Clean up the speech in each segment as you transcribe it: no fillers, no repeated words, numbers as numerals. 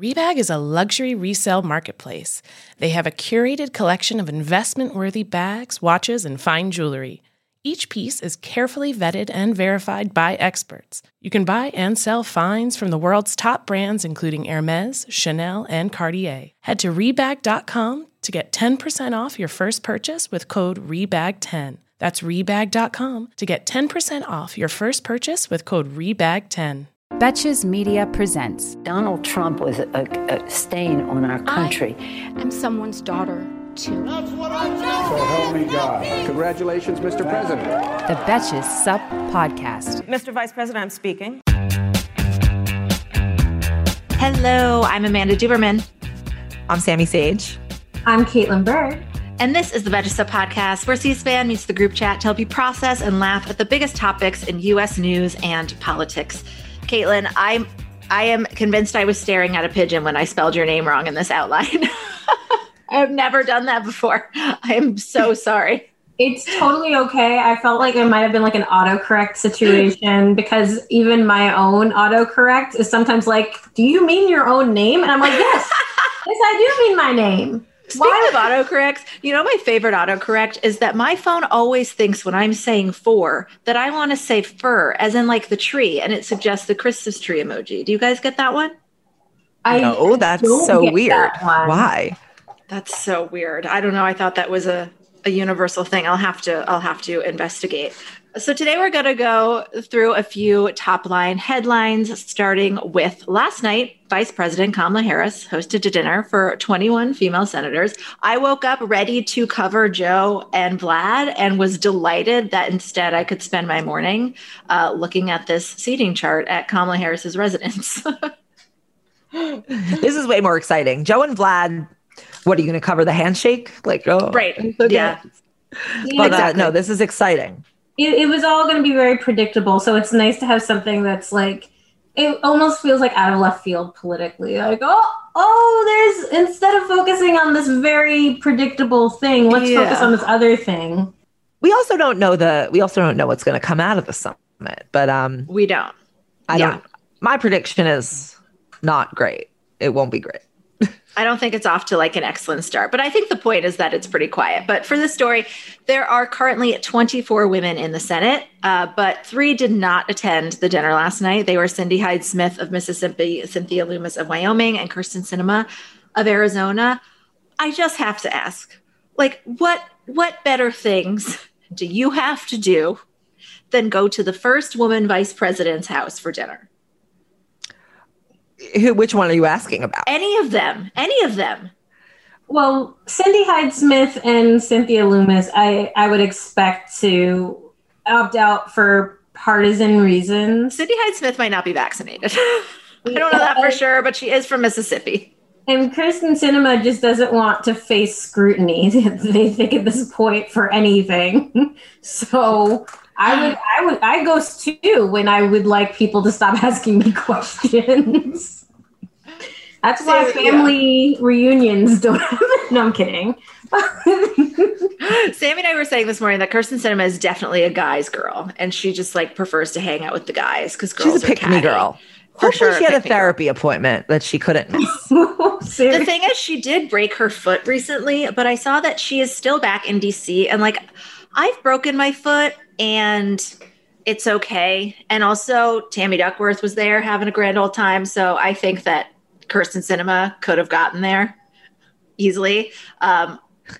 Rebag is a luxury resale marketplace. They have a curated collection of investment-worthy bags, watches, and fine jewelry. Each piece is carefully vetted and verified by experts. You can buy and sell finds from the world's top brands, including Hermes, Chanel, and Cartier. Head to Rebag.com to get 10% off your first purchase with code REBAG10. That's Rebag.com to get 10% off your first purchase with code REBAG10. Betches Media presents. Donald Trump was a stain on our country. I'm someone's daughter, too. That's what I do. So help me God. Congratulations, Mr. President. The Betches Sup Podcast. Mr. Vice President, I'm speaking. Hello, I'm Amanda Duberman. I'm Sammy Sage. I'm Caitlin Bird. And this is the Betches Sup Podcast, where C-SPAN meets the group chat to help you process and laugh at the biggest topics in U.S. news and politics. Caitlin, I am convinced I was staring at a pigeon when I spelled your name wrong in this outline. I have never done that before. I am so sorry. It's totally okay. I felt like it might have been like an autocorrect situation because even my own autocorrect is sometimes like, do you mean your own name? And I'm like, yes, yes, I do mean my name. Speaking of autocorrects, you know, my favorite autocorrect is that my phone always thinks when I'm saying for that I want to say fur, as in like the tree, and it suggests the Christmas tree emoji. Do you guys get that one? No, that's so weird. Why? That's so weird. I don't know. I thought that was a universal thing. I'll have to investigate. So today we're going to go through a few top line headlines, starting with last night. Vice President Kamala Harris hosted a dinner for 21 female senators. I woke up ready to cover Joe and Vlad and was delighted that instead I could spend my morning looking at this seating chart at Kamala Harris's residence. This is way more exciting. Joe and Vlad, what are you going to cover? The handshake? Like, oh, right. Okay. Yeah. But Exactly. no, this is exciting. It was all going to be very predictable. So it's nice to have something that's like, it almost feels like out of left field politically. Like, there's, instead of focusing on this very predictable thing, let's focus on this other thing. We also don't know what's going to come out of the summit, but We don't. I don't. My prediction is not great. It won't be great. I don't think it's off to like an excellent start, but I think the point is that it's pretty quiet. But for this story, there are currently 24 women in the Senate, but 3 did not attend the dinner last night. They were Cindy Hyde-Smith of Mississippi, Cynthia Lummis of Wyoming, and Kyrsten Sinema of Arizona. I just have to ask, like, what better things do you have to do than go to the first woman vice president's house for dinner? Which one are you asking about? Any of them. Well, Cindy Hyde-Smith and Cynthia Lummis, I would expect to opt out for partisan reasons. Cindy Hyde-Smith might not be vaccinated. I don't know that for sure, but she is from Mississippi. And Kyrsten Sinema just doesn't want to face scrutiny, they think at this point, for anything. So I ghost too when I would like people to stop asking me questions. That's why family reunions don't happen. No, I'm kidding. Sammy and I were saying this morning that Kyrsten Sinema is definitely a guy's girl, and she just like prefers to hang out with the guys because girls She's a pick-me girl. For Hopefully sure, she had a therapy appointment that she couldn't miss. The thing is, she did break her foot recently, but I saw that she is still back in DC, and like, I've broken my foot and it's okay. And also Tammy Duckworth was there having a grand old time. So I think that Kyrsten Sinema could have gotten there easily. I'm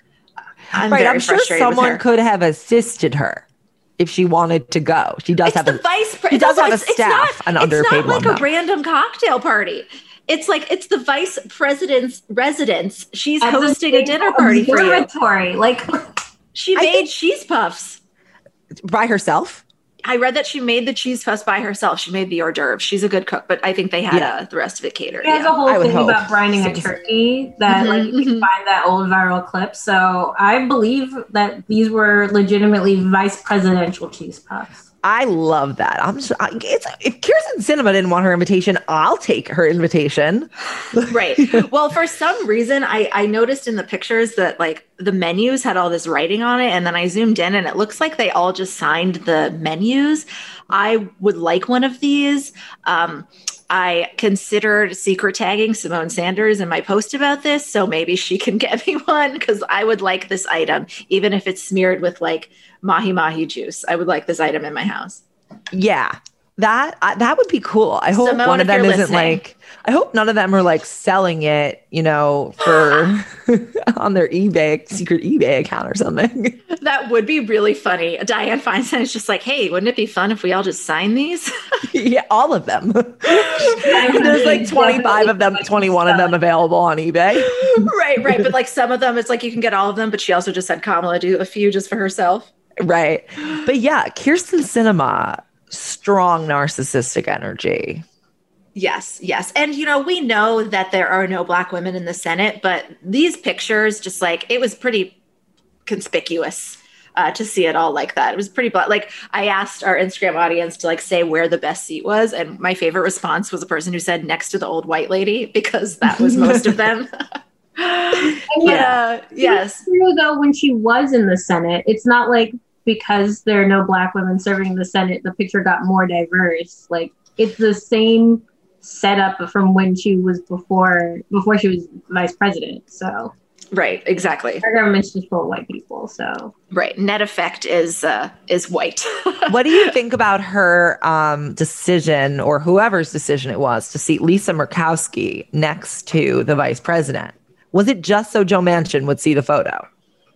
sure someone could have assisted her if she wanted to go. She does have a staff, an underpaid one. It's not like a random cocktail party. It's like it's the vice president's residence. She's hosting a dinner party for you. Like she made cheese puffs by herself. I read that she made the cheese puffs by herself. She made the hors d'oeuvres. She's a good cook, but I think they had the rest of it catered. There's a whole thing about brining a turkey that like you can find that old viral clip. So I believe that these were legitimately vice presidential cheese puffs. I love that. If Kyrsten Sinema didn't want her invitation, I'll take her invitation. Right. Well, for some reason, I noticed in the pictures that like the menus had all this writing on it. And then I zoomed in and it looks like they all just signed the menus. I would like one of these. I considered secret tagging Symone Sanders in my post about this. So maybe she can get me one because I would like this item, even if it's smeared with like mahi juice. I would like this item in my house. Yeah. That would be cool. I hope Symone, one of them isn't like, I hope none of them are like selling it, for on their secret eBay account or something. That would be really funny. Dianne Feinstein is just like, hey, wouldn't it be fun if we all just sign these? Yeah, all of them. There's like 25 of them, 21 of them available on eBay. Right. But like some of them, it's like you can get all of them, but she also just had Kamala do a few just for herself. Right. But yeah, Kyrsten Sinema, strong narcissistic energy. Yes. And, we know that there are no Black women in the Senate, but these pictures, just like, it was pretty conspicuous to see it all like that. It was pretty black. Like, I asked our Instagram audience to like say where the best seat was. And my favorite response was a person who said next to the old white lady, because that was most of them. Yes. It's true, though, when she was in the Senate, it's not like because there are no Black women serving in the Senate, the picture got more diverse. Like, it's the same setup from when she was before she was vice president. So right, exactly. Our government's just full of white people. So right, net effect is white. What do you think about her decision, or whoever's decision it was, to seat Lisa Murkowski next to the vice president? Was it just so Joe Manchin would see the photo?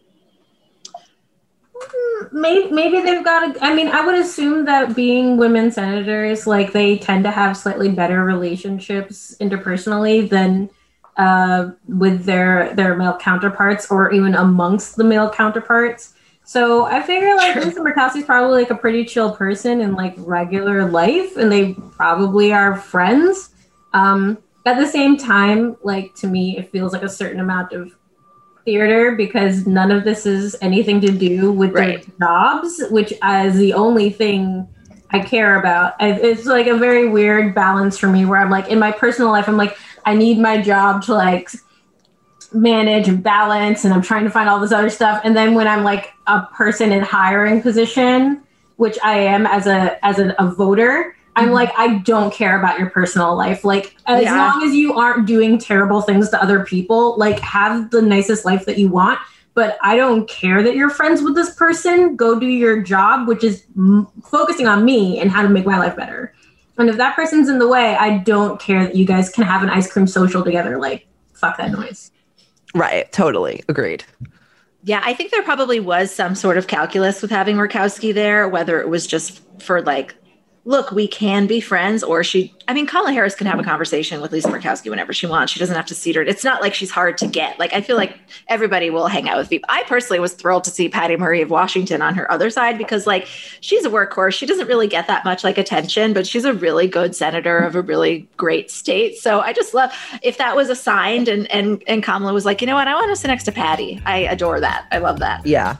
Maybe they've got I would assume that being women senators, like, they tend to have slightly better relationships interpersonally than with their male counterparts, or even amongst the male counterparts. So I figure like Lisa Murkowski's probably like a pretty chill person in like regular life, and they probably are friends. At the same time, like, to me, it feels like a certain amount of theater, because none of this is anything to do with their jobs, which is the only thing I care about. It's like a very weird balance for me, where I'm like, in my personal life, I'm like, I need my job to like manage and balance, and I'm trying to find all this other stuff. And then when I'm like a person in hiring position, which I am as a voter, I'm like, I don't care about your personal life. Like, as long as you aren't doing terrible things to other people, like, have the nicest life that you want. But I don't care that you're friends with this person. Go do your job, which is focusing on me and how to make my life better. And if that person's in the way, I don't care that you guys can have an ice cream social together. Like, fuck that noise. Right. Totally. Agreed. Yeah, I think there probably was some sort of calculus with having Murkowski there, whether it was just for like, look, we can be friends, or Kamala Harris can have a conversation with Lisa Murkowski whenever she wants. She doesn't have to seat her. It's not like she's hard to get. Like, I feel like everybody will hang out with people. I personally was thrilled to see Patty Murray of Washington on her other side, because like, she's a workhorse. She doesn't really get that much like attention, but she's a really good senator of a really great state. So I just love, if that was assigned and Kamala was like, you know what, I want to sit next to Patty. I adore that. I love that. Yeah.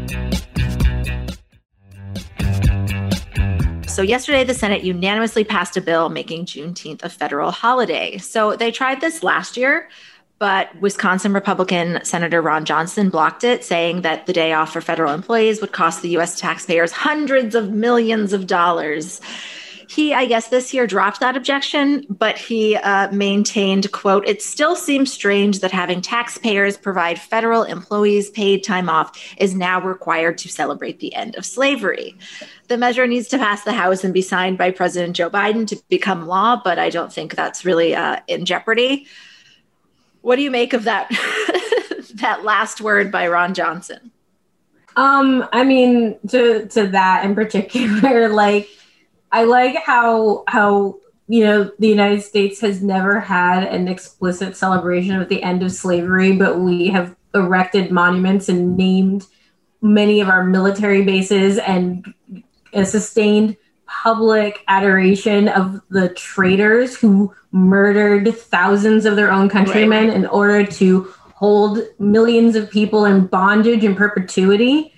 So yesterday, the Senate unanimously passed a bill making Juneteenth a federal holiday. So they tried this last year, but Wisconsin Republican Senator Ron Johnson blocked it, saying that the day off for federal employees would cost the U.S. taxpayers hundreds of millions of dollars. He, I guess, this year dropped that objection, but he maintained, quote, "It still seems strange that having taxpayers provide federal employees paid time off is now required to celebrate the end of slavery. The measure needs to pass the House and be signed by President Joe Biden to become law, but I don't think that's really in jeopardy." What do you make of that that last word by Ron Johnson? To that in particular, like, I like how the United States has never had an explicit celebration of the end of slavery, but we have erected monuments and named many of our military bases and sustained public adoration of the traitors who murdered thousands of their own countrymen in order to hold millions of people in bondage in perpetuity.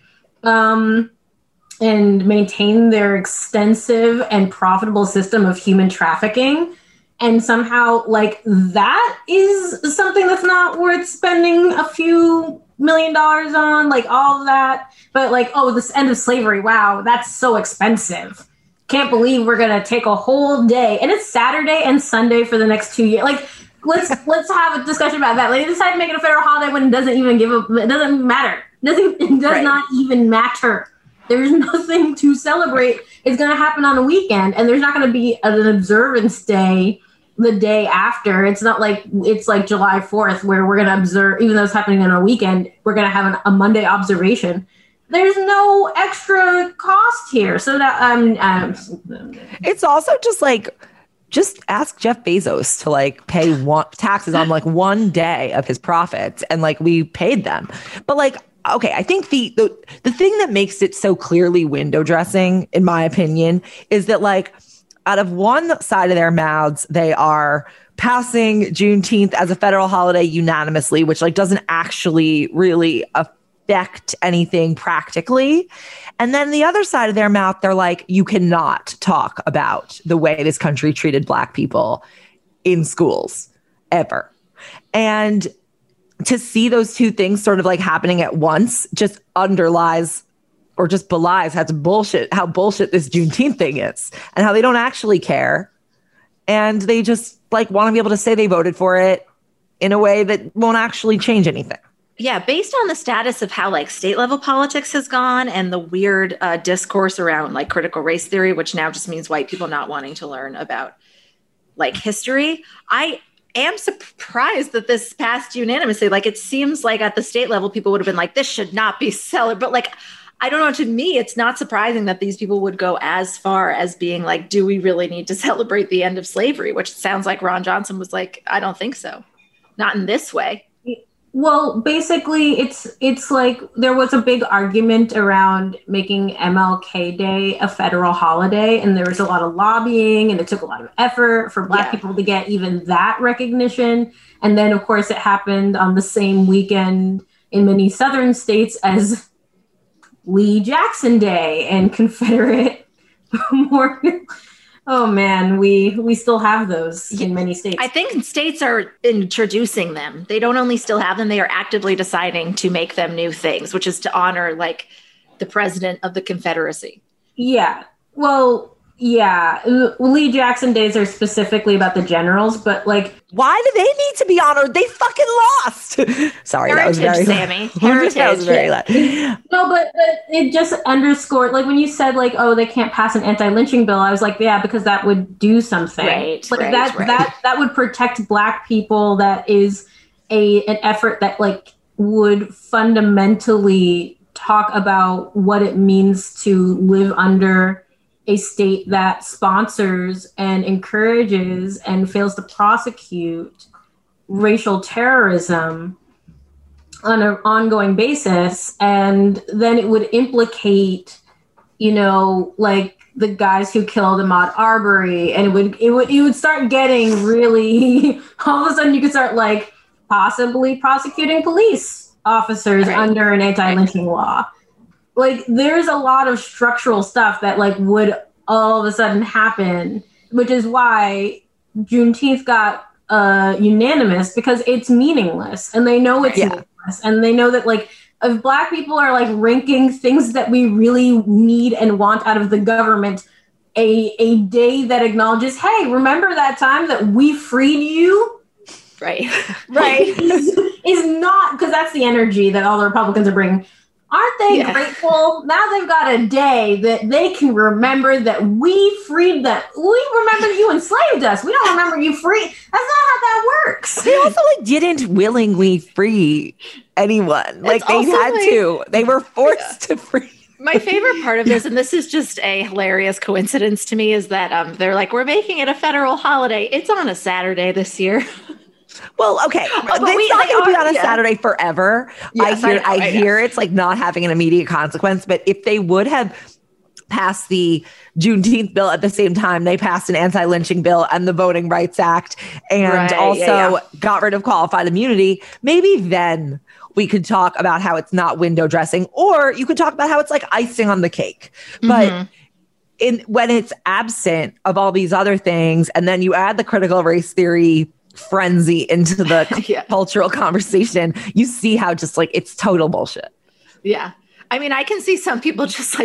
And maintain their extensive and profitable system of human trafficking. And somehow, like, that is something that's not worth spending a few $1 million on, like, all of that. But like, oh, this end of slavery, wow, that's so expensive. can't believe we're going to take a whole day. And it's Saturday and Sunday for the next 2 years. Like, let's have a discussion about that. Like, they decided to make it a federal holiday when it doesn't even it doesn't matter. It does not even matter. There's nothing to celebrate. It's going to happen on a weekend, and there's not going to be an observance day the day after. It's not like it's like July 4th where we're going to observe, even though it's happening on a weekend, we're going to have a Monday observation. There's no extra cost here. So that it's also just like, just ask Jeff Bezos to like pay taxes on like one day of his profits, and like we paid them. But like, okay, I think the thing that makes it so clearly window dressing, in my opinion, is that like out of one side of their mouths, they are passing Juneteenth as a federal holiday unanimously, which like doesn't actually really affect anything practically. And then the other side of their mouth, they're like, you cannot talk about the way this country treated Black people in schools ever. And to see those two things sort of like happening at once just underlies or just belies how bullshit this Juneteenth thing is, and how they don't actually care. And they just like want to be able to say they voted for it in a way that won't actually change anything. Yeah, based on the status of how like state level politics has gone and the weird discourse around like critical race theory, which now just means white people not wanting to learn about like history, I am surprised that this passed unanimously. Like, it seems like at the state level, people would have been like, this should not be celebrated. But like, I don't know, to me, it's not surprising that these people would go as far as being like, do we really need to celebrate the end of slavery? Which sounds like Ron Johnson was like, I don't think so. Not in this way. Well, basically, it's like there was a big argument around making MLK Day a federal holiday, and there was a lot of lobbying, and it took a lot of effort for Black people to get even that recognition. And then, of course, it happened on the same weekend in many southern states as Lee Jackson Day and Confederate Memorial. Oh man, we still have those in many states. I think states are introducing them. They don't only still have them, they are actively deciding to make them new things, which is to honor like the president of the Confederacy. Yeah. Well, yeah. Lee Jackson Days are specifically about the generals, but like, why do they need to be honored? They fucking lost. Sorry, Heritage, that was very Sammy. Heritage. That was very loud. No, but it just underscored, like when you said like, oh, they can't pass an anti-lynching bill, I was like, yeah, because that would do something. Right, like right, that would protect Black people. That is an effort that like would fundamentally talk about what it means to live under a state that sponsors and encourages and fails to prosecute racial terrorism on an ongoing basis. And then it would implicate, you know, like the guys who killed Ahmaud Arbery, and it would start getting really, all of a sudden you could start like possibly prosecuting police officers under an anti-lynching law. Like, there's a lot of structural stuff that like would all of a sudden happen, which is why Juneteenth got unanimous, because it's meaningless, and they know it's meaningless, and they know that like if Black people are like ranking things that we really need and want out of the government, a day that acknowledges, hey, remember that time that we freed you? Right. is not, because that's the energy that all the Republicans are bringing. Aren't they grateful? Now they've got a day that they can remember that we freed them. We remember you enslaved us. We don't remember you free. That's not how that works. They also like didn't willingly free anyone. Like they had to. They were forced to free. My favorite part of this, and this is just a hilarious coincidence to me, is that they're like, we're making it a federal holiday. It's on a Saturday this year. Well, okay. It's not going to be on a Saturday forever. Yes, I hear it's like not having an immediate consequence. But if they would have passed the Juneteenth bill at the same time they passed an anti-lynching bill and the Voting Rights Act, and got rid of qualified immunity, maybe then we could talk about how it's not window dressing, or you could talk about how it's like icing on the cake. But when it's absent of all these other things, and then you add the critical race theory frenzy into the cultural conversation, you see how just like it's total bullshit. Yeah. I mean, I can see some people just like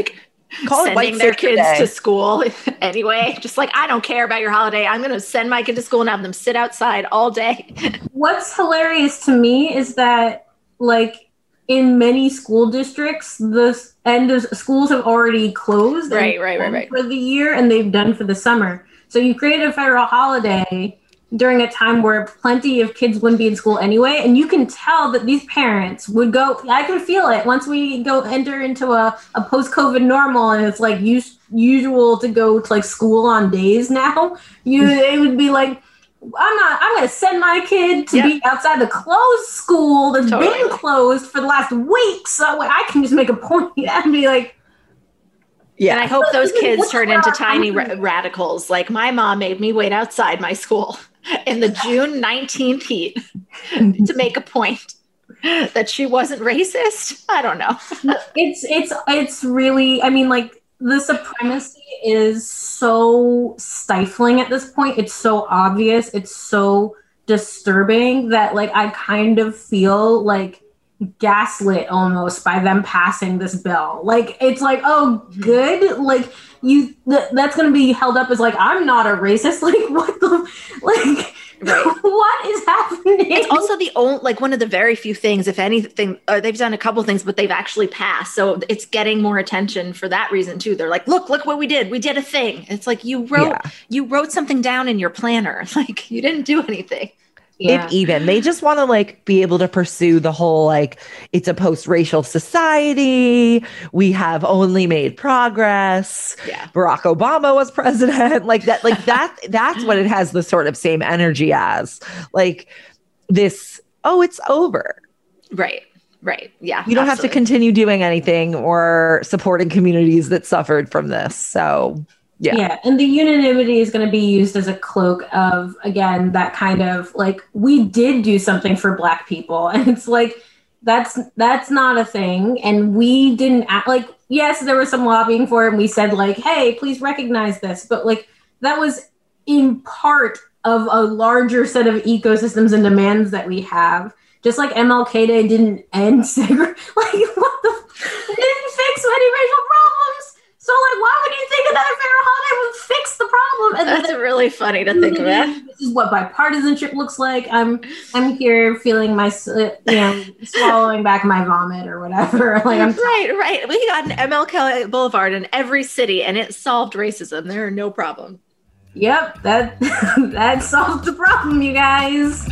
sending their kids to school anyway. Just like, I don't care about your holiday. I'm going to send my kid to school and have them sit outside all day. What's hilarious to me is that, like, in many school districts, the schools have already closed right. for the year, and they've done for the summer. So you created a federal holiday during a time where plenty of kids wouldn't be in school anyway. And you can tell that these parents would go, I can feel it once we enter into a post-COVID normal, and it's like usual to go to like school on days now. They would be like, I'm going to send my kid to be outside the closed school that's been closed for the last week, so I can just make a point and be like, yeah. And I hope those kids turn into tiny radicals. Like, my mom made me wait outside my school in the June 19th heat to make a point that she wasn't racist. I don't know. It's really, I mean, like, the supremacy is so stifling at this point. It's so obvious. It's so disturbing that, like, I kind of feel like gaslit almost by them passing this bill. Like, it's like, oh, good. Like, that's going to be held up as like, I'm not a racist. Like, what the, like, right. What is happening? It's also the only, like, one of the very few things, if anything, they've done a couple things, but they've actually passed. So it's getting more attention for that reason too. They're like, look what we did. We did a thing. It's like, you wrote something down in your planner. Like, you didn't do anything. Yeah. They just want to, like, be able to pursue the whole, like, it's a post-racial society. We have only made progress. Yeah. Barack Obama was president. Like that, that's what it has the sort of same energy as, like, this, oh, it's over. Right. Yeah. You don't have to continue doing anything or supporting communities that suffered from this. So yeah. And the unanimity is going to be used as a cloak of, again, that kind of, like, we did do something for Black people. And it's like, that's not a thing. And we didn't act like, yes, there was some lobbying for it. And we said, like, hey, please recognize this. But, like, that was in part of a larger set of ecosystems and demands that we have. Just like MLK Day didn't end segregation. Like, what the? It didn't fix any racial problems. So, like, why would you think another federal holiday would fix the problem? And that's really funny to think of it. This is what bipartisanship looks like. I'm here feeling my, swallowing back my vomit or whatever. Like, I'm right. We got an MLK Boulevard in every city, and it solved racism. There are no problem. Yep, that solved the problem, you guys.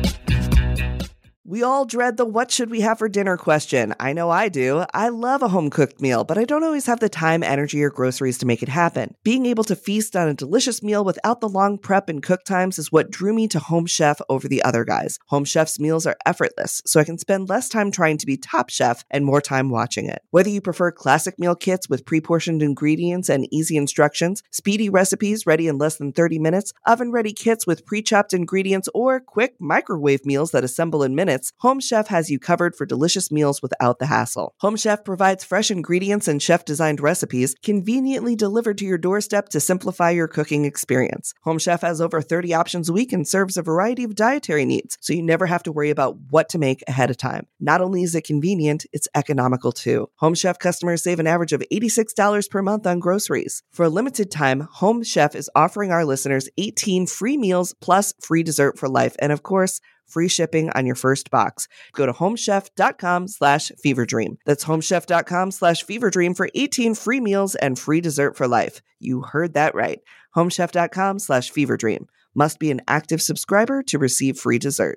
We all dread the what should we have for dinner question. I know I do. I love a home-cooked meal, but I don't always have the time, energy, or groceries to make it happen. Being able to feast on a delicious meal without the long prep and cook times is what drew me to Home Chef over the other guys. Home Chef's meals are effortless, so I can spend less time trying to be top chef and more time watching it. Whether you prefer classic meal kits with pre-portioned ingredients and easy instructions, speedy recipes ready in less than 30 minutes, oven-ready kits with pre-chopped ingredients, or quick microwave meals that assemble in minutes, Home Chef has you covered for delicious meals without the hassle. Home Chef provides fresh ingredients and chef-designed recipes conveniently delivered to your doorstep to simplify your cooking experience. Home Chef has over 30 options a week and serves a variety of dietary needs, so you never have to worry about what to make ahead of time. Not only is it convenient, it's economical too. Home Chef customers save an average of $86 per month on groceries. For a limited time, Home Chef is offering our listeners 18 free meals plus free dessert for life, and of course, free shipping on your first box. Go to homechef.com/feverdream. That's homechef.com/feverdream for 18 free meals and free dessert for life. You heard that right. Homechef.com/feverdream. Must be an active subscriber to receive free dessert.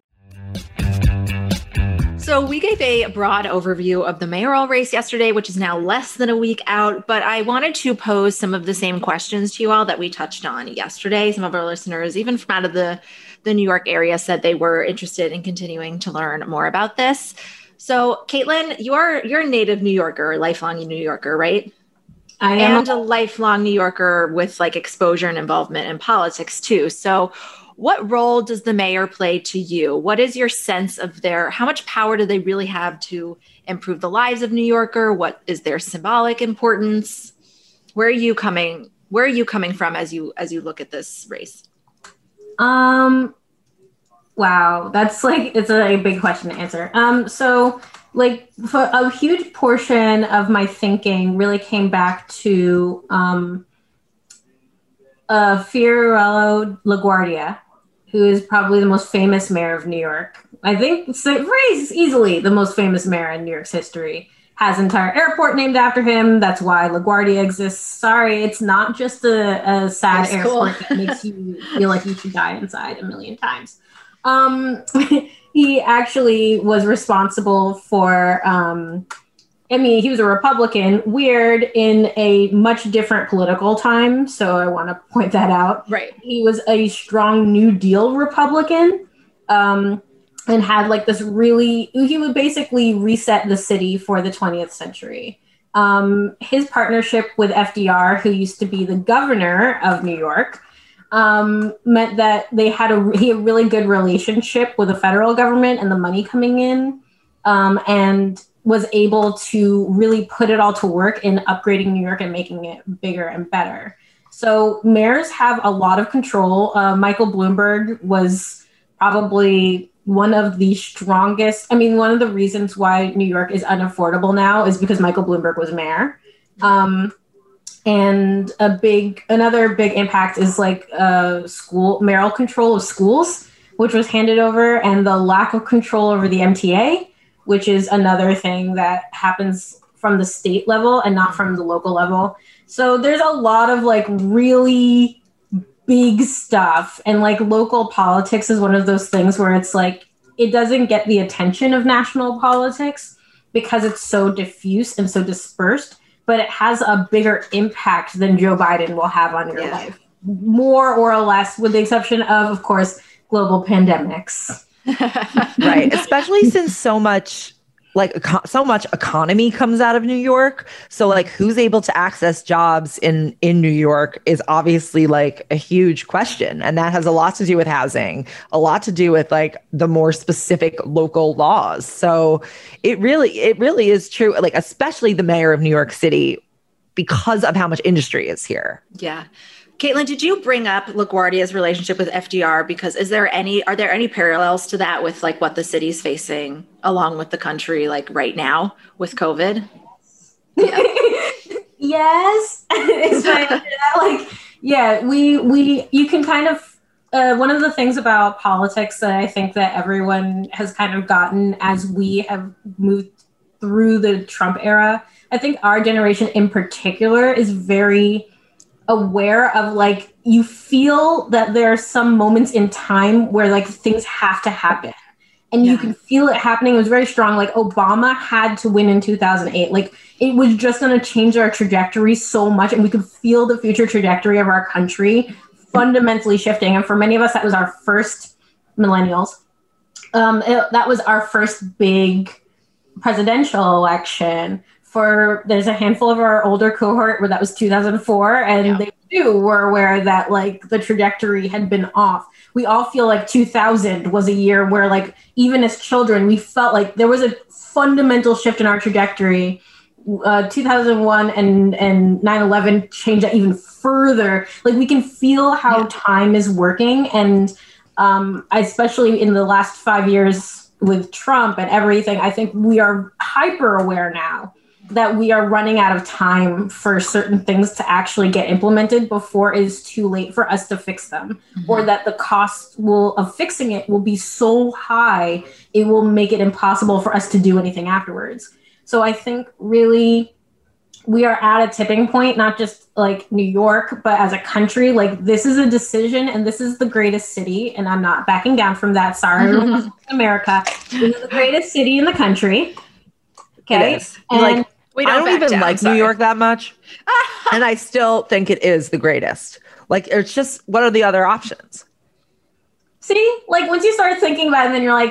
So we gave a broad overview of the mayoral race yesterday, which is now less than a week out, but I wanted to pose some of the same questions to you all that we touched on yesterday. Some of our listeners, even from out of the New York area, said they were interested in continuing to learn more about this. So Caitlin, you're a native New Yorker, a lifelong New Yorker, right? I am. And a lifelong New Yorker with, like, exposure and involvement in politics too. So what role does the mayor play to you? What is your sense of how much power do they really have to improve the lives of New Yorker? What is their symbolic importance? Where are you coming from as you look at this race? Wow, that's like, it's a big question to answer. So like for a huge portion of my thinking really came back to Fiorello LaGuardia, who is probably the most famous mayor of New York. I think easily the most famous mayor in New York's history. Has an entire airport named after him. That's why LaGuardia exists. Sorry, it's not just a sad airport that makes you feel like you should die inside a million times. He actually was responsible for, he was a Republican, weird, in a much different political time. So I want to point that out. Right. He was a strong New Deal Republican. And had like this he would basically reset the city for the 20th century. His partnership with FDR, who used to be the governor of New York, meant that he had a really good relationship with the federal government and the money coming in, and was able to really put it all to work in upgrading New York and making it bigger and better. So mayors have a lot of control. Michael Bloomberg was probably one of the strongest. One of the reasons why New York is unaffordable now is because Michael Bloomberg was mayor. And another big impact is like mayoral control of schools, which was handed over, and the lack of control over the MTA, which is another thing that happens from the state level and not from the local level. So there's a lot of like really big stuff, and like local politics is one of those things where it's like it doesn't get the attention of national politics because it's so diffuse and so dispersed, but it has a bigger impact than Joe Biden will have on your life, more or less, with the exception of course, global pandemics. Right, especially since so much economy comes out of New York. So like who's able to access jobs in New York is obviously like a huge question. And that has a lot to do with housing, a lot to do with like the more specific local laws. So it really is true, like especially the mayor of New York City, because of how much industry is here. Yeah. Caitlin, did you bring up LaGuardia's relationship with FDR? Because are there any parallels to that with like what the city's facing along with the country like right now with COVID? Yeah. Yes. You can kind of, one of the things about politics that I think that everyone has kind of gotten as we have moved through the Trump era, I think our generation in particular is very aware of like, you feel that there are some moments in time where like things have to happen, and you can feel it happening. It was very strong. Like Obama had to win in 2008. Like it was just going to change our trajectory so much, and we could feel the future trajectory of our country fundamentally shifting. And for many of us, that was our first millennials. That was our first big presidential election. There's a handful of our older cohort where that was 2004, and they too were aware that like the trajectory had been off. We all feel like 2000 was a year where like even as children we felt like there was a fundamental shift in our trajectory. 2001 and 9/11 changed that even further. Like we can feel how time is working, and especially in the last 5 years with Trump and everything, I think we are hyper aware now that we are running out of time for certain things to actually get implemented before it is too late for us to fix them, or that the cost of fixing it will be so high, it will make it impossible for us to do anything afterwards. So I think really we are at a tipping point, not just like New York, but as a country. Like this is a decision, and this is the greatest city, and I'm not backing down from that. Sorry, America. This is the greatest city in the country. Okay. And I don't even like New York that much. And I still think it is the greatest. Like, it's just, what are the other options? See, like once you start thinking about it, then you're like,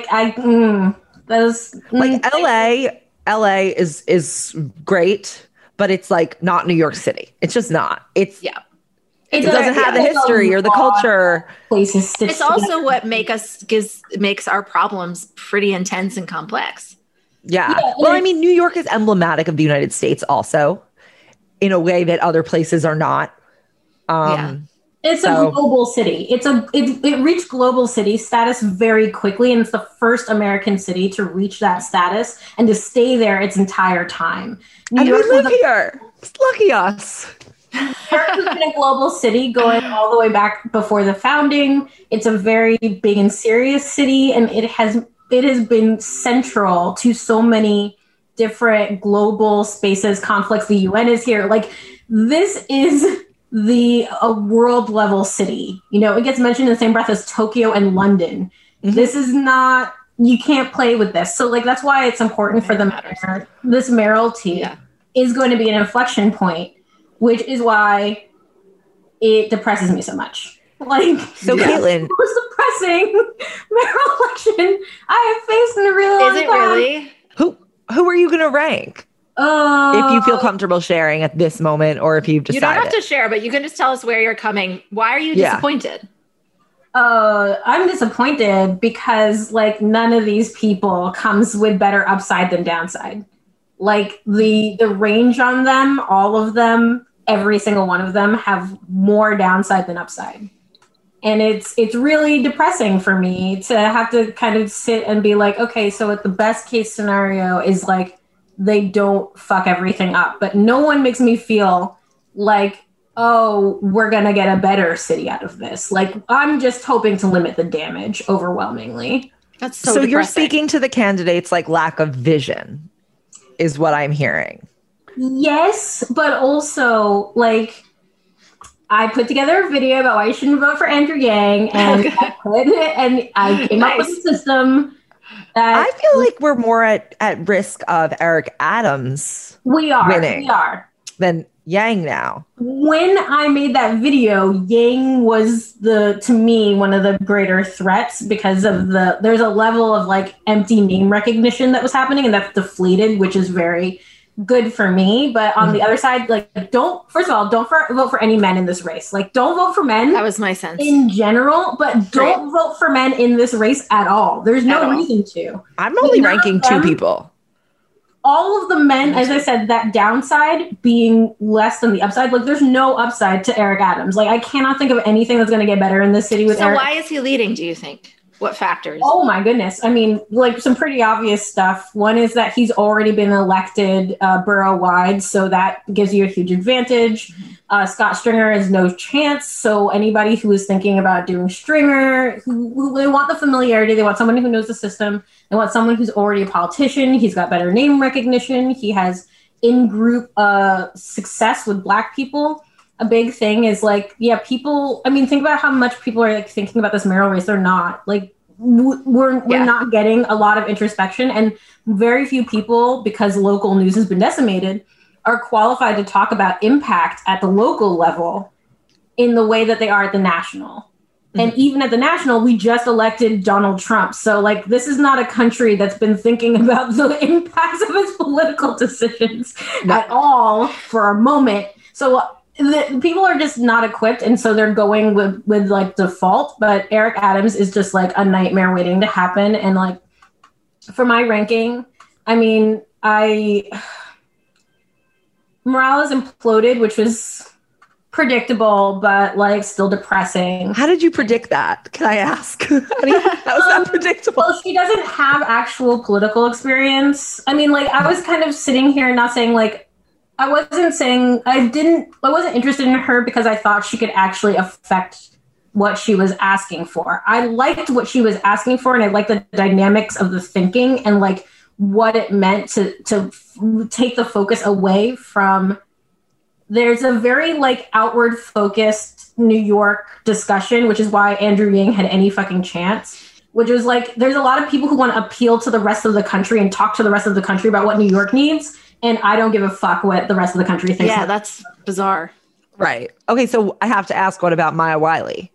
LA is great, but it's like not New York City. It's just not. It doesn't have the history or the culture. Places. It's also what makes our problems pretty intense and complex. Yeah. Well, I mean, New York is emblematic of the United States also in a way that other places are not. And It's a global city. It reached global city status very quickly, and it's the first American city to reach that status and to stay there its entire time. New York we live here. Lucky us. New York has been a global city going all the way back before the founding. It's a very big and serious city, and it has been central to so many different global spaces, conflicts. The UN is here. Like, this is a world level city. You know, it gets mentioned in the same breath as Tokyo and London. Mm-hmm. This is not, you can't play with this. So like, that's why it's important for this mayoralty is going to be an inflection point, which is why it depresses me so much. Like, so Caitlin, the most depressing mayoral election I have faced in a really long time. Is it really? Who are you going to rank? If you feel comfortable sharing at this moment, or if you've decided. You don't have to share, but you can just tell us where you're coming. Why are you disappointed? I'm disappointed because like none of these people comes with better upside than downside. Like the range on them, all of them, every single one of them have more downside than upside. And it's really depressing for me to have to kind of sit and be like, okay, so at the best case scenario is like, they don't fuck everything up, but no one makes me feel like, oh, we're going to get a better city out of this. Like, I'm just hoping to limit the damage overwhelmingly. That's so depressing. You're speaking to the candidates like lack of vision is what I'm hearing. Yes, but also like I put together a video about why you shouldn't vote for Andrew Yang, and I came up with a system. I feel like we're more at risk of Eric Adams winning than Yang now. When I made that video, Yang was to me one of the greater threats because of there's a level of like empty name recognition that was happening, and that's deflated, which is very good for me. But on the other side, like don't vote for any men in this race. Like don't vote for men. That was my sense in general, but don't vote for men in this race at all. There's no reason to. I'm only ranking two people. All of the men, as I said, that downside being less than the upside. Like there's no upside to Eric Adams. Like I cannot think of anything that's going to get better in this city with Eric. So why is he leading, do you think? What factors? Oh my goodness. I mean, like some pretty obvious stuff. One is that he's already been elected borough-wide, so that gives you a huge advantage. Scott Stringer has no chance. So anybody who is thinking about doing Stringer, who they want the familiarity, they want someone who knows the system, they want someone who's already a politician. He's got better name recognition. He has in-group success with Black people. A big thing is like, people, I mean, think about how much people are like thinking about this mayoral race. They're not like, we're not getting a lot of introspection, and very few people, because local news has been decimated, are qualified to talk about impact at the local level in the way that they are at the national. Mm-hmm. And even at the national, we just elected Donald Trump. So like, this is not a country that's been thinking about the impacts of its political decisions at all for a moment. So the people are just not equipped, and so they're going with like default. But Eric Adams is just like a nightmare waiting to happen. And like for my ranking, I mean, morale is imploded, which was predictable, but like still depressing. How did you predict that? Can I ask? How was that predictable? Well, she doesn't have actual political experience. I mean, like I was kind of sitting here not saying like, I wasn't interested in her because I thought she could actually affect what she was asking for. I liked what she was asking for, and I liked the dynamics of the thinking and like what it meant to take the focus away from. There's a very like outward focused New York discussion, which is why Andrew Yang had any fucking chance, which is like, there's a lot of people who want to appeal to the rest of the country and talk to the rest of the country about what New York needs. And I don't give a fuck what the rest of the country thinks. Yeah, that's bizarre. Right. Okay, so I have to ask, what about Maya Wiley?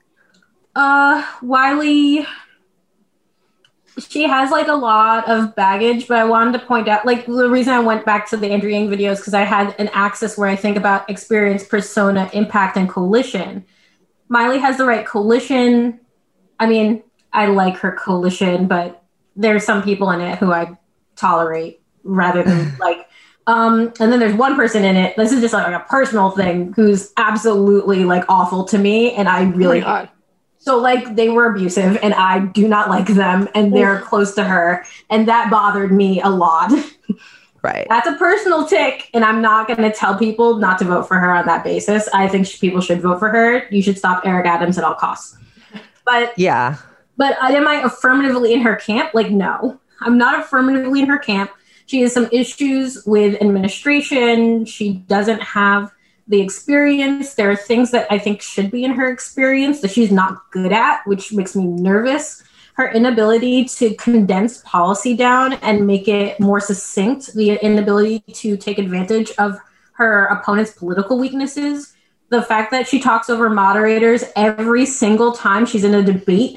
Wiley, she has like a lot of baggage, but I wanted to point out, like the reason I went back to the Andrew Yang videos, because I had an axis where I think about experience, persona, impact, and coalition. Miley has the right coalition. I mean, I like her coalition, but there's some people in it who I tolerate rather than like And then there's one person in it. This is just like a personal thing who's absolutely like awful to me. And I really, so like they were abusive and I do not like them and they're close to her. And that bothered me a lot. Right. That's a personal tick. And I'm not going to tell people not to vote for her on that basis. I think people should vote for her. You should stop Eric Adams at all costs. But yeah. But am I affirmatively in her camp? Like, no, I'm not affirmatively in her camp. She has some issues with administration. She doesn't have the experience. There are things that I think should be in her experience that she's not good at, which makes me nervous. Her inability to condense policy down and make it more succinct, the inability to take advantage of her opponent's political weaknesses, the fact that she talks over moderators every single time she's in a debate,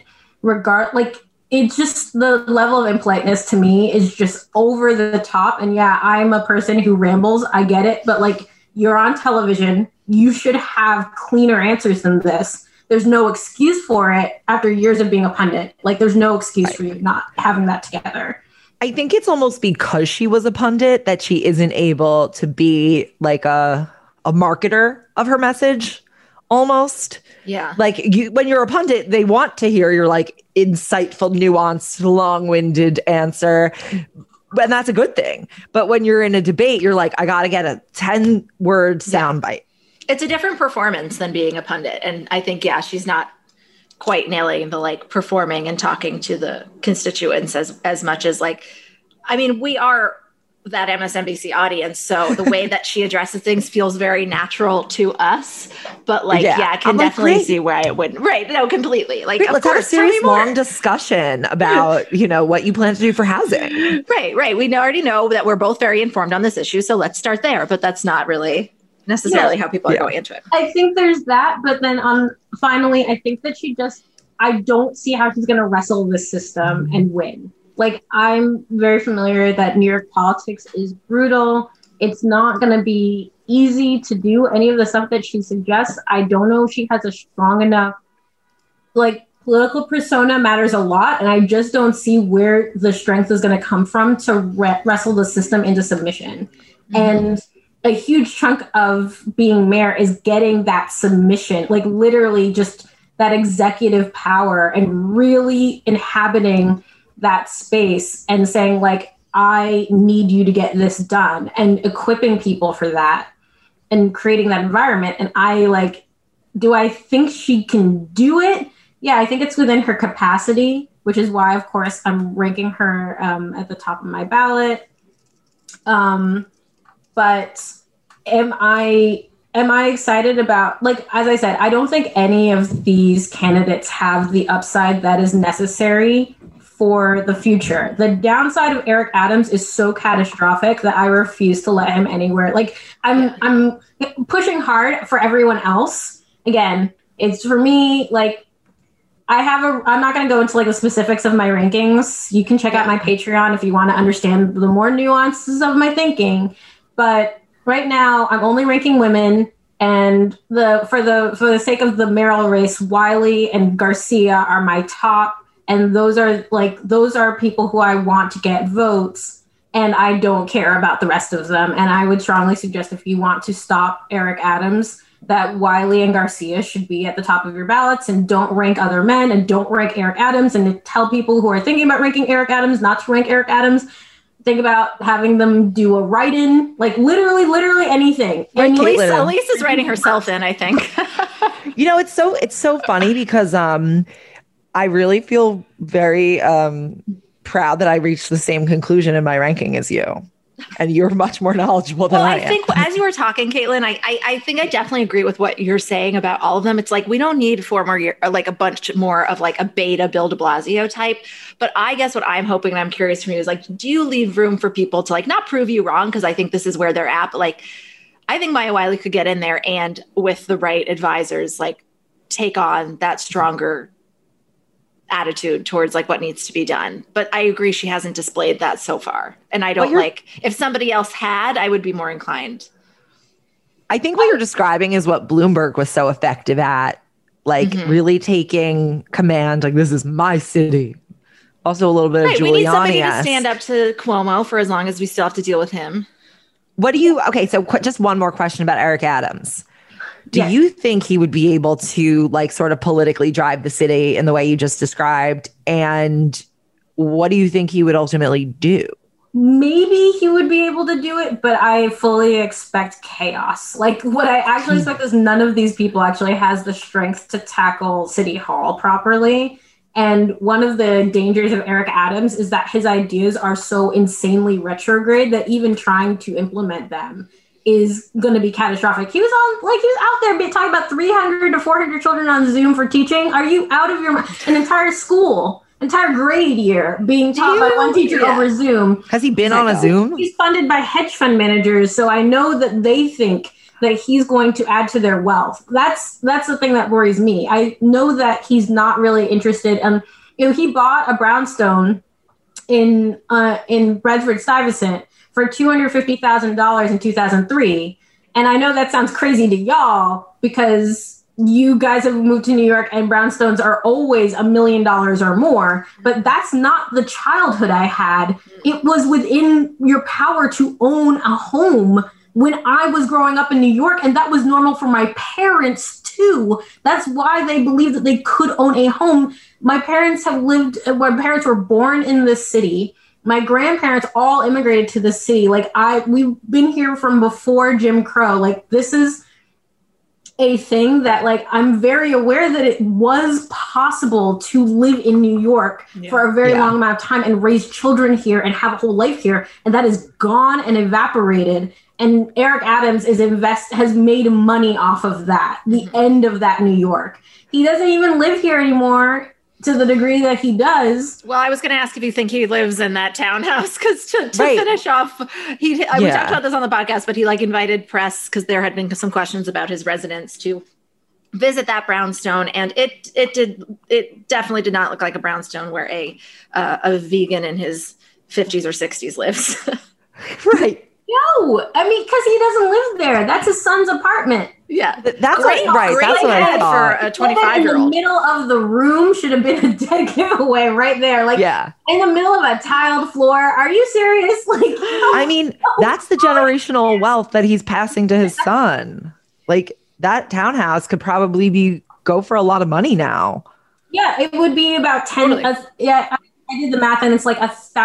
it's just the level of impoliteness to me is just over the top. And yeah, I'm a person who rambles. I get it. But like, you're on television. You should have cleaner answers than this. There's no excuse for it after years of being a pundit. Like, there's no excuse for you not having that together. I think it's almost because she was a pundit that she isn't able to be like a marketer of her message. Almost. Yeah. Like when you're a pundit, they want to hear your like insightful, nuanced, long-winded answer. And that's a good thing. But when you're in a debate, you're like, I got to get a 10-word soundbite. It's a different performance than being a pundit. And I think, yeah, she's not quite nailing the like performing and talking to the constituents as much as like, I mean, we are that MSNBC audience. So the way that she addresses things feels very natural to us, but like, yeah I can definitely see why it wouldn't. Right. No, completely. Like, let's have a serious long discussion about, what you plan to do for housing. Right. We already know that we're both very informed on this issue. So let's start there, but that's not really necessarily how people are going into it. I think there's that, but then finally, I think that I don't see how she's going to wrestle this system and win. Like, I'm very familiar that New York politics is brutal. It's not going to be easy to do any of the stuff that she suggests. I don't know if she has a strong enough, like, political persona matters a lot. And I just don't see where the strength is going to come from to wrestle the system into submission. Mm-hmm. And a huge chunk of being mayor is getting that submission, like literally just that executive power and really inhabiting that space and saying like, I need you to get this done and equipping people for that and creating that environment. And do I think she can do it? Yeah, I think it's within her capacity, which is why, of course, I'm ranking her at the top of my ballot. But am I excited about, like, as I said, I don't think any of these candidates have the upside that is necessary for the future. The downside of Eric Adams is so catastrophic that I refuse to let him anywhere. Like, I'm pushing hard for everyone else. Again, it's for me, like, I'm not going to go into like the specifics of my rankings. You can check out my Patreon if you want to understand the more nuances of my thinking. But right now I'm only ranking women, and for the sake of the mayoral race, Wiley and Garcia are my top. And those are people who I want to get votes, and I don't care about the rest of them. And I would strongly suggest, if you want to stop Eric Adams, that Wiley and Garcia should be at the top of your ballots, and don't rank other men, and don't rank Eric Adams, and tell people who are thinking about ranking Eric Adams not to rank Eric Adams. Think about having them do a write-in, like literally anything. And Elise is writing herself in, I think. It's so funny because I really feel very proud that I reached the same conclusion in my ranking as you. And you're much more knowledgeable than I am. I think as you were talking, Caitlin, I think I definitely agree with what you're saying about all of them. It's like, we don't need 4 more years, or like a bunch more of like a beta Bill de Blasio type. But I guess what I'm hoping, and I'm curious from you, is like, do you leave room for people to like not prove you wrong? Because I think this is where they're at. But like, I think Maya Wiley could get in there and with the right advisors, like take on that stronger attitude towards like what needs to be done. But I agree, she hasn't displayed that so far. And I don't if somebody else had, I would be more inclined. I think what you're describing is what Bloomberg was so effective at, like really taking command, like, this is my city. Also a little bit of Giuliani. We need somebody to stand up to Cuomo for as long as we still have to deal with him. What do you, okay, so just one more question about Eric Adams. Do you think he would be able to like sort of politically drive the city in the way you just described? And what do you think he would ultimately do? Maybe he would be able to do it, but I fully expect chaos. Like what I actually expect is none of these people actually has the strength to tackle City Hall properly. And one of the dangers of Eric Adams is that his ideas are so insanely retrograde that even trying to implement them is going to be catastrophic. He was out there talking about 300 to 400 children on Zoom for teaching. Are you out of your mind? An entire school, entire grade year being taught by one teacher over Zoom. Has he been on a Zoom? He's funded by hedge fund managers. So I know that they think that he's going to add to their wealth. That's the thing that worries me. I know that he's not really interested. He bought a brownstone in Bedford-Stuyvesant for $250,000 in 2003. And I know that sounds crazy to y'all because you guys have moved to New York and brownstones are always $1 million or more, but that's not the childhood I had. It was within your power to own a home when I was growing up in New York, and that was normal for my parents too. That's why they believed that they could own a home. My parents were born in this city. My grandparents all immigrated to the city. We've been here from before Jim Crow. Like, this is a thing that, like, I'm very aware that it was possible to live in New York for a very long amount of time and raise children here and have a whole life here. And that is gone and evaporated. And Eric Adams has made money off of that, the end of that New York. He doesn't even live here anymore to the degree that he does. Well, I was going to ask if you think he lives in that townhouse, because to finish off, we talked about this on the podcast, but he invited press because there had been some questions about his residence to visit that brownstone, and it definitely did not look like a brownstone where a vegan in his 50s or 60s lives. Right. No, I mean, because he doesn't live there. That's his son's apartment. Yeah, that's right. That's what I thought. For a 25-year-old. In the middle of the room should have been a dead giveaway right there. In the middle of a tiled floor. Are you serious? I mean, that's the generational wealth that he's passing to his son. Like, that townhouse could probably go for a lot of money now. Yeah, it would be about 10. I did the math, and it's like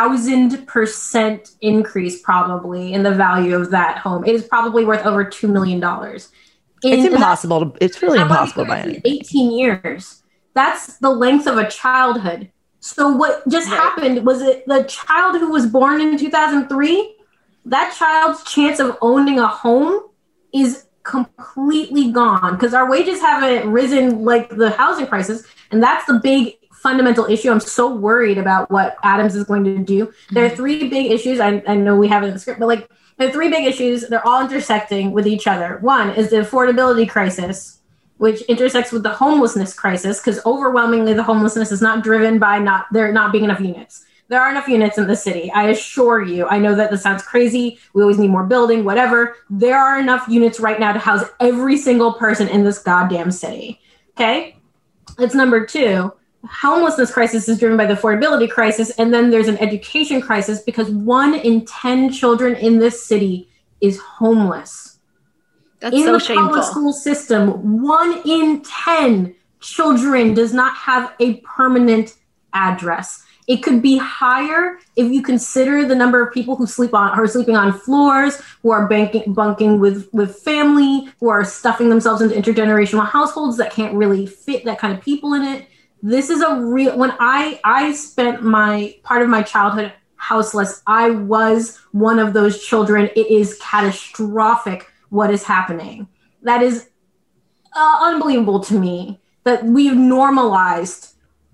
1,000% increase probably in the value of that home. It is probably worth over $2 million. It's impossible. It's really impossible by any. 18 years. That's the length of a childhood. So what just happened was the child who was born in 2003, that child's chance of owning a home is completely gone because our wages haven't risen like the housing prices. And that's the big fundamental issue. I'm so worried about what Adams is going to do. There are three big issues. I know we have it in the script, but there are three big issues. They're all intersecting with each other. One is the affordability crisis, which intersects with the homelessness crisis, because overwhelmingly the homelessness is not driven by there not being enough units. There are enough units in the city. I assure you. I know that this sounds crazy. We always need more building, whatever. There are enough units right now to house every single person in this goddamn city. Okay? That's number two. Homelessness crisis is driven by the affordability crisis. And then there's an education crisis because 1 in 10 children in this city is homeless. That's so shameful. In the public school system, 1 in 10 children does not have a permanent address. It could be higher if you consider the number of people who are sleeping on floors, who are bunking with family, who are stuffing themselves into intergenerational households that can't really fit that kind of people in it. This is a real, when I spent part of my childhood houseless, I was one of those children. It is catastrophic what is happening. That is unbelievable to me that we've normalized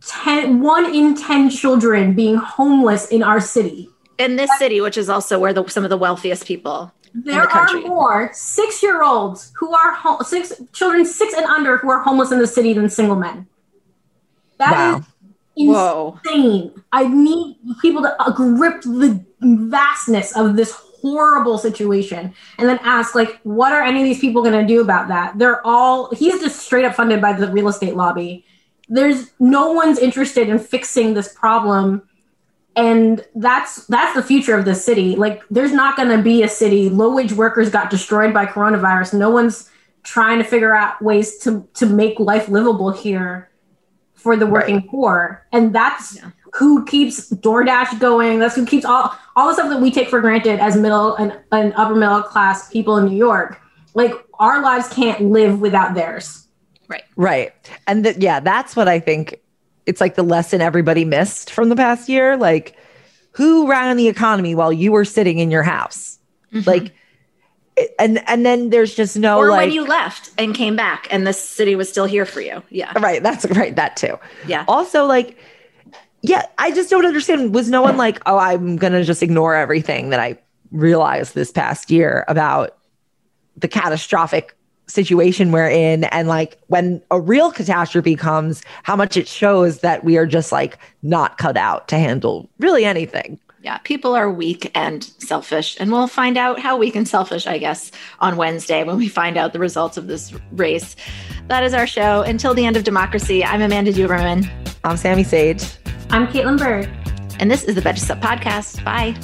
1 in 10 children being homeless in our city. In this city, which is also where some of the wealthiest people there are more 6-year-olds who are children 6 and under who are homeless in the city than single men. That is insane. I need people to grip the vastness of this horrible situation and then ask, what are any of these people going to do about that? He's just straight up funded by the real estate lobby. No one's interested in fixing this problem And that's the future of the city. Like, there's not going to be a city. Low-wage workers got destroyed by coronavirus. No one's trying to figure out ways to make life livable here for the working poor. And that's who keeps DoorDash going. That's who keeps all the stuff that we take for granted as middle and upper middle class people in New York. Like, our lives can't live without theirs. Right. And that's what I think. It's like the lesson everybody missed from the past year. Like, who ran the economy while you were sitting in your house? Mm-hmm. Like, and then there's just no, or when you left and came back and the city was still here for you. Yeah. Right. That's right. That too. Yeah. Also, like, I just don't understand. Was no one like, oh, I'm going to just ignore everything that I realized this past year about the catastrophic situation we're in, and like when a real catastrophe comes, how much it shows that we are just like not cut out to handle really anything. Yeah, people are weak and selfish, and we'll find out how weak and selfish, I guess, on Wednesday when we find out the results of this race. That is our show. Until the end of democracy, I'm Amanda Duberman. I'm Sammy Sage. I'm Caitlin Bird. And this is the Betches Sup Podcast. Bye.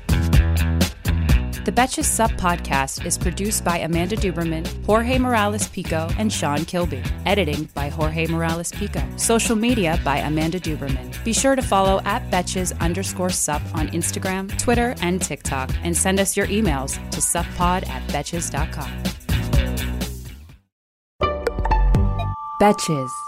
The Betches Sup Podcast is produced by Amanda Duberman, Jorge Morales Pico, and Sean Kilby. Editing by Jorge Morales Pico. Social media by Amanda Duberman. Be sure to follow @Betches_Sup on Instagram, Twitter, and TikTok, and send us your emails to suppod@betches.com. Betches.